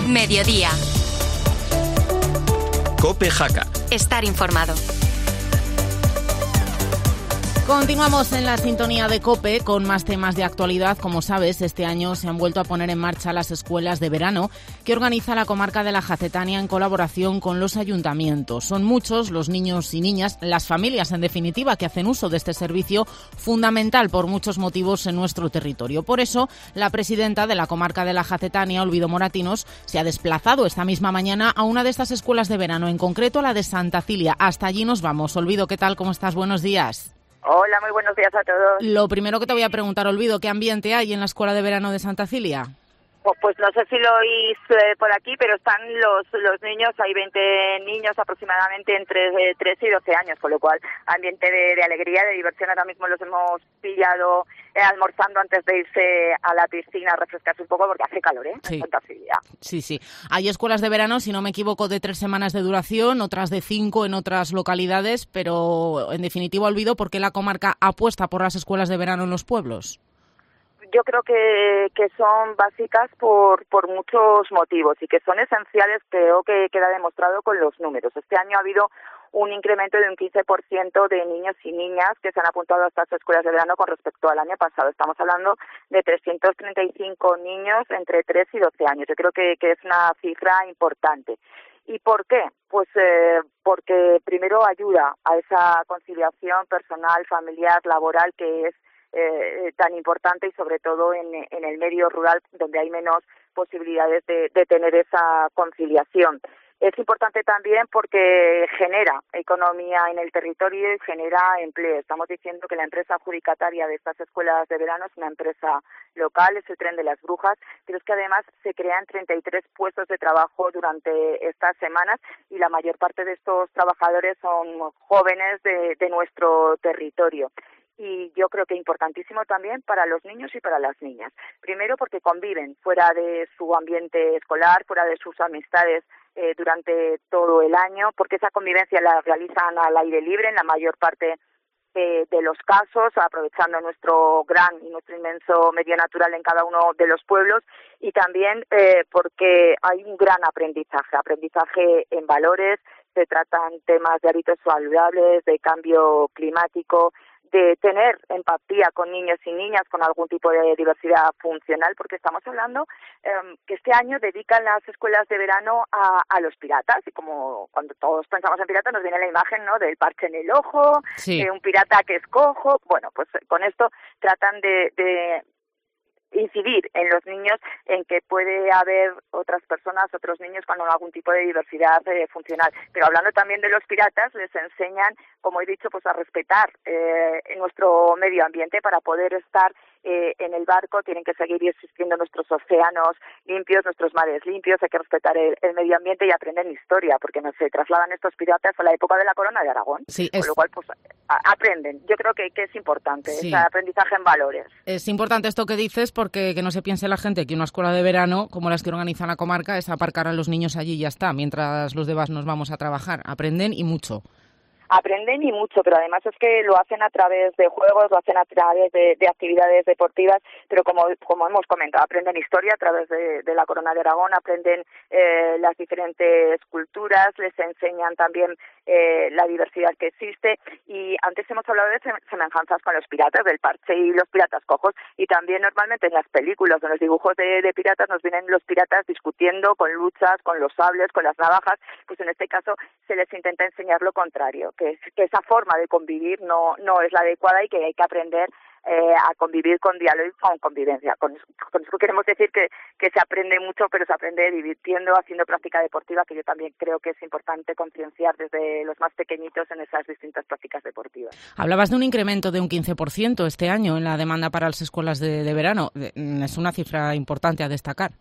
Mediodía. COPE Jaca. Estar informado. Continuamos en la sintonía de COPE con más temas de actualidad. Como sabes, este año se han vuelto a poner en marcha las escuelas de verano que organiza la comarca de la Jacetania en colaboración con los ayuntamientos. Son muchos los niños y niñas, las familias en definitiva, que hacen uso de este servicio fundamental por muchos motivos en nuestro territorio. Por eso, la presidenta de la comarca de la Jacetania, Olvido Moratinos, se ha desplazado esta misma mañana a una de estas escuelas de verano, en concreto la de Santa Cilia. Hasta allí nos vamos. Olvido, ¿qué tal? ¿Cómo estás? Buenos días. Hola, muy buenos días a todos. Lo primero que te voy a preguntar, Olvido, ¿qué ambiente hay en la escuela de verano de Santa Cilia? Pues no sé si lo oís por aquí, pero están los niños, hay 20 niños aproximadamente entre 13 y 12 años, con lo cual ambiente de alegría, de diversión. Ahora mismo los hemos pillado almorzando antes de irse a la piscina a refrescarse un poco porque hace calor, Sí. En Santa Cilia. Sí. Hay escuelas de verano, si no me equivoco, de 3 semanas de duración, otras de 5 en otras localidades, pero en definitiva, Olvido, ¿por qué la comarca apuesta por las escuelas de verano en los pueblos? Yo creo que son básicas por muchos motivos y que son esenciales. Creo que queda demostrado con los números. Este año ha habido un incremento de un 15% de niños y niñas que se han apuntado a estas escuelas de verano con respecto al año pasado. Estamos hablando de 335 niños entre 3 y 12 años. Yo creo que es una cifra importante. ¿Y por qué? Pues porque primero ayuda a esa conciliación personal, familiar, laboral que es tan importante y sobre todo en el medio rural donde hay menos posibilidades de tener esa conciliación. Es importante también porque genera economía en el territorio y genera empleo. Estamos diciendo que la empresa adjudicataria de estas escuelas de verano es una empresa local, es el Tren de las Brujas, pero es que además se crean 33 puestos de trabajo durante estas semanas y la mayor parte de estos trabajadores son jóvenes de nuestro territorio. Y yo creo que importantísimo también para los niños y para las niñas. Primero porque conviven fuera de su ambiente escolar, fuera de sus amistades durante todo el año, porque esa convivencia la realizan al aire libre en la mayor parte de los casos, aprovechando nuestro gran y nuestro inmenso medio natural en cada uno de los pueblos, y también porque hay un gran aprendizaje en valores. Se tratan temas de hábitos saludables, de cambio climático, de tener empatía con niños y niñas con algún tipo de diversidad funcional, porque estamos hablando que este año dedican las escuelas de verano a los piratas, y como cuando todos pensamos en piratas nos viene la imagen, ¿no?, del parche en el ojo, Sí. de un pirata que es cojo. Bueno, pues con esto tratan de incidir en los niños en que puede haber otras personas, otros niños con algún tipo de diversidad funcional. Pero hablando también de los piratas, les enseñan, como he dicho, pues a respetar nuestro medio ambiente. Para poder estar en el barco tienen que seguir existiendo nuestros océanos limpios, nuestros mares limpios. Hay que respetar el medio ambiente y aprender historia, porque no se trasladan estos piratas a la época de la corona de Aragón. Sí, con lo cual pues aprenden. Yo creo que es importante Sí. ese aprendizaje en valores. Es importante esto que dices porque que no se piense la gente que una escuela de verano, como las que organiza la comarca, es aparcar a los niños allí y ya está, mientras los demás nos vamos a trabajar. Aprenden y mucho. Aprenden y mucho, pero además es que lo hacen a través de juegos, lo hacen a través de actividades deportivas, pero como hemos comentado, aprenden historia a través de la Corona de Aragón, aprenden las diferentes culturas, les enseñan también la diversidad que existe. Y antes hemos hablado de semejanzas con los piratas del parche y los piratas cojos, y también normalmente en las películas, en los dibujos de piratas, nos vienen los piratas discutiendo con luchas, con los sables, con las navajas. Pues en este caso se les intenta enseñar lo contrario, que esa forma de convivir no es la adecuada y que hay que aprender a convivir con diálogo y con convivencia. Con eso queremos decir que se aprende mucho, pero se aprende divirtiendo, haciendo práctica deportiva, que yo también creo que es importante concienciar desde los más pequeñitos en esas distintas prácticas deportivas. Hablabas de un incremento de un 15% este año en la demanda para las escuelas de verano. Es una cifra importante a destacar.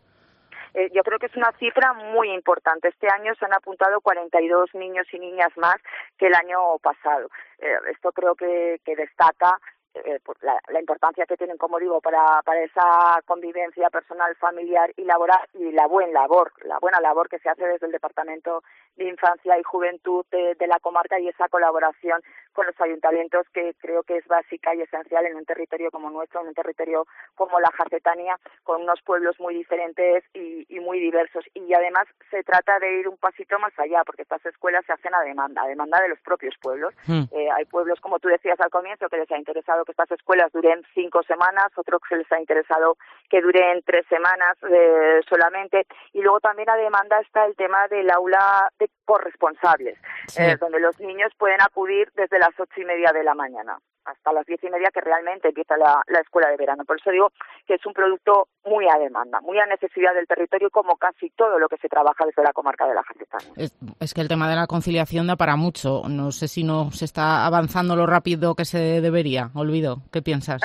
Yo creo que es una cifra muy importante. Este año se han apuntado 42 niños y niñas más que el año pasado. Esto creo que destaca por la importancia que tienen, como digo, para esa convivencia personal, familiar y laboral, y la buena labor que se hace desde el Departamento de Infancia y Juventud de la comarca, y esa colaboración con los ayuntamientos, que creo que es básica y esencial en un territorio como nuestro, en un territorio como la Jacetania, con unos pueblos muy diferentes y muy diversos. Y además se trata de ir un pasito más allá, porque estas escuelas se hacen a demanda de los propios pueblos. Hay pueblos, como tú decías al comienzo, que les ha interesado que estas escuelas duren 5 semanas, otros que les ha interesado que duren 3 semanas solamente. Y luego también a demanda está el tema del aula de corresponsables, donde los niños pueden acudir desde las 8:30 de la mañana hasta las 10:30, que realmente empieza la escuela de verano. Por eso digo que es un producto muy a demanda, muy a necesidad del territorio, como casi todo lo que se trabaja desde la comarca de la Jacetania. Es que el tema de la conciliación da para mucho. No sé si no se está avanzando lo rápido que se debería. Olvido, ¿qué piensas?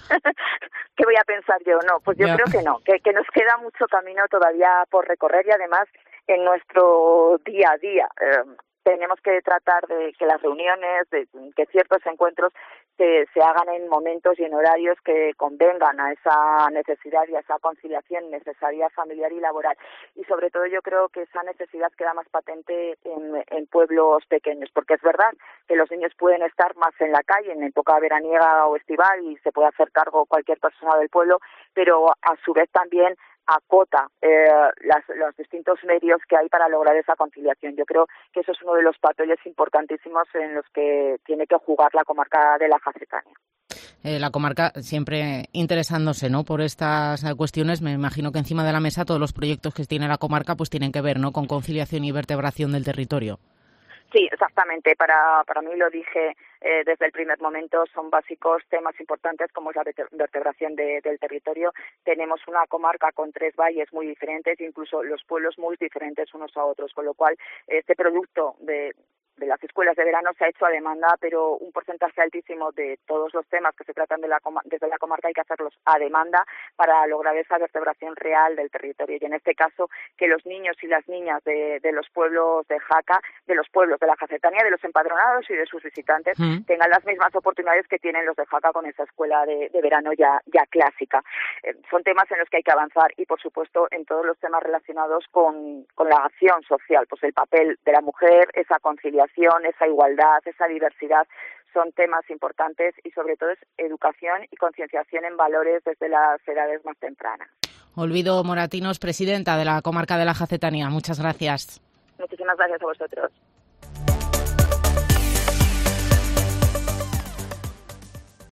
¿Qué voy a pensar yo? No, pues yo creo que no, que nos queda mucho camino todavía por recorrer, y además en nuestro día a día tenemos que tratar de que las reuniones, de que ciertos encuentros se hagan en momentos y en horarios que convengan a esa necesidad y a esa conciliación necesaria familiar y laboral. Y sobre todo yo creo que esa necesidad queda más patente en pueblos pequeños, porque es verdad que los niños pueden estar más en la calle en época veraniega o estival y se puede hacer cargo cualquier persona del pueblo, pero a su vez también acota los distintos medios que hay para lograr esa conciliación. Yo creo que eso es uno de los papeles importantísimos en los que tiene que jugar la comarca de la Jacetania. La comarca siempre interesándose, ¿no?, por estas cuestiones. Me imagino que encima de la mesa todos los proyectos que tiene la comarca pues tienen que ver, ¿no?, con conciliación y vertebración del territorio. Sí, exactamente. Para mí, lo dije desde el primer momento, son básicos temas importantes como es la vertebración del territorio. Tenemos una comarca con 3 valles muy diferentes, incluso los pueblos muy diferentes unos a otros, con lo cual este producto de las escuelas de verano se ha hecho a demanda, pero un porcentaje altísimo de todos los temas que se tratan desde la comarca hay que hacerlos a demanda para lograr esa vertebración real del territorio. Y en este caso, que los niños y las niñas de los pueblos de Jaca, de los pueblos de la Jacetania, de los empadronados y de sus visitantes, tengan las mismas oportunidades que tienen los de Jaca con esa escuela de verano ya clásica. Son temas en los que hay que avanzar, y por supuesto en todos los temas relacionados con la acción social, pues el papel de la mujer, esa conciliación, esa igualdad, esa diversidad, son temas importantes, y sobre todo es educación y concienciación en valores desde las edades más tempranas. Olvido Moratinos, presidenta de la comarca de la Jacetania. Muchas gracias. Muchísimas gracias a vosotros.